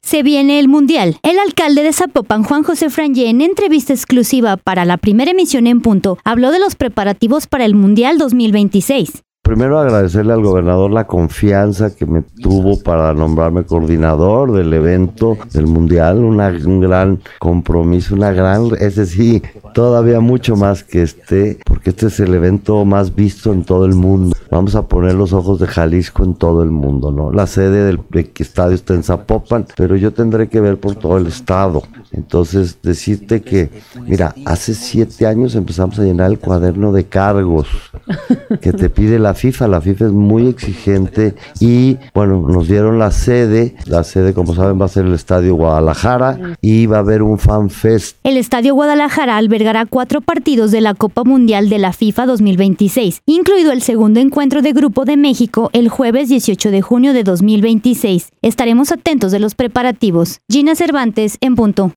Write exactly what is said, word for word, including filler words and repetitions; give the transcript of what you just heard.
Se viene el Mundial. El alcalde de Zapopan, Juan José Frangé, en entrevista exclusiva para la primera emisión en Punto, habló de los preparativos para el Mundial dos mil veintiséis. Primero agradecerle al gobernador la confianza que me tuvo para nombrarme coordinador del evento del Mundial, una, un gran compromiso, una gran, es decir, todavía mucho más que este, porque este es el evento más visto en todo el mundo. Vamos a poner los ojos de Jalisco en todo el mundo, ¿no? La sede del estadio está en Zapopan, pero yo tendré que ver por todo el estado. Entonces, decirte que, mira, hace siete años empezamos a llenar el cuaderno de cargos que te pide la FIFA. La FIFA es muy exigente y, bueno, nos dieron la sede. La sede, como saben, va a ser el Estadio Guadalajara y va a haber un fan fest. El Estadio Guadalajara albergará cuatro partidos de la Copa Mundial de la FIFA dos mil veintiséis, incluido el segundo encuentro de Grupo de México el jueves dieciocho de junio de dos mil veintiséis. Estaremos atentos de los preparativos. Gina Cervantes, en Punto.